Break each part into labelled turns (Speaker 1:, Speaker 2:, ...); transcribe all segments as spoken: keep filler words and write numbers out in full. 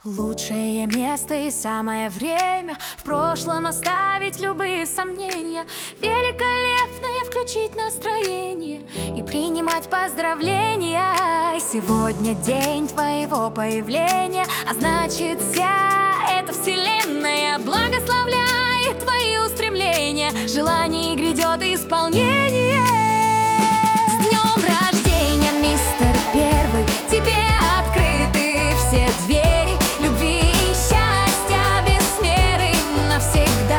Speaker 1: Лучшее место и самое время в прошлом оставить любые сомнения. Великолепное включить настроение и принимать поздравления. Сегодня день твоего появления, а значит вся эта вселенная благословляет твои устремления. Желаний грядет исполнение. С днем рождения, мистер Первый, тебе открыты все двери любви и счастья без меры навсегда.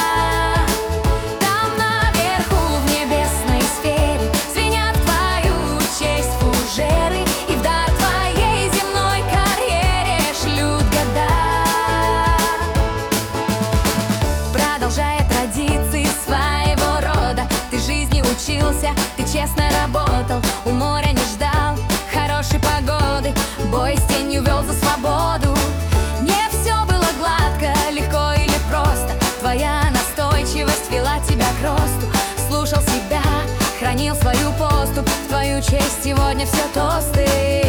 Speaker 1: Там наверху в небесной сфере звенят в твою честь фужеры, и в дар твоей земной карьере шлют года. Продолжая традиции своего рода, ты жизни учился, ты честно работал, у моря не ждал хорошей погоды, бой с тенью вел за свободу. Не все было гладко, легко или просто, твоя настойчивость вела тебя к росту. Слушал себя, хранил свою поступь, в твою честь сегодня все тосты.